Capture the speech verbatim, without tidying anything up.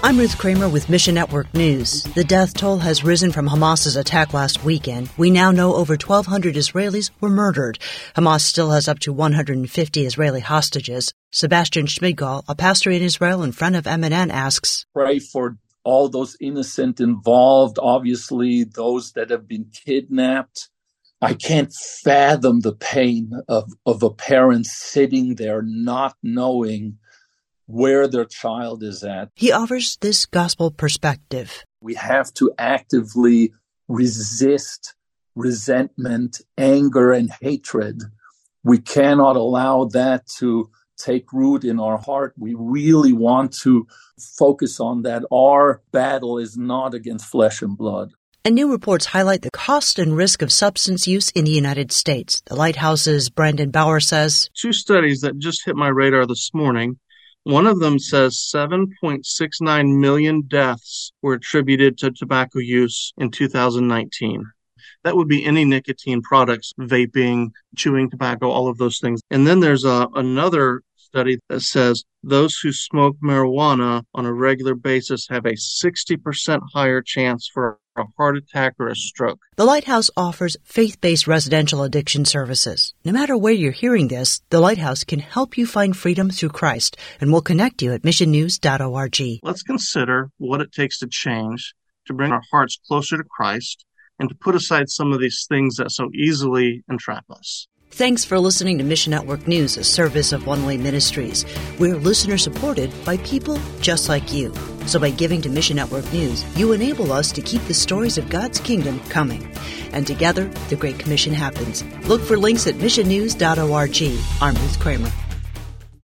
I'm Ruth Kramer with Mission Network News. The death toll has risen from Hamas's attack last weekend. We now know over twelve hundred Israelis were murdered. Hamas still has up to one hundred fifty Israeli hostages. Sebastian Schmidgall, a pastor in Israel and friend of M N N, asks, Pray for all those innocent involved, obviously those that have been kidnapped. I can't fathom the pain of, of a parent sitting there not knowing where their child is at. He offers this gospel perspective. We have to actively resist resentment, anger, and hatred. We cannot allow that to take root in our heart. We really want to focus on that. Our battle is not against flesh and blood. And new reports highlight the cost and risk of substance use in the United States. The Lighthouse's Brandon Bauer says, Two studies that just hit my radar this morning. One of them says seven point six nine million deaths were attributed to tobacco use in two thousand nineteen. That would be any nicotine products, vaping, chewing tobacco, all of those things. And then there's a, another study that says those who smoke marijuana on a regular basis have a sixty percent higher chance for a heart attack or a stroke. The Lighthouse offers faith-based residential addiction services. No matter where you're hearing this, the Lighthouse can help you find freedom through Christ, and we'll connect you at mission news dot org. Let's consider what it takes to change, to bring our hearts closer to Christ, and to put aside some of these things that so easily entrap us. Thanks for listening to Mission Network News, a service of One Way Ministries. We're listener-supported by people just like you. So by giving to Mission Network News, you enable us to keep the stories of God's kingdom coming. And together, the Great Commission happens. Look for links at mission news dot org. I'm Ruth Kramer.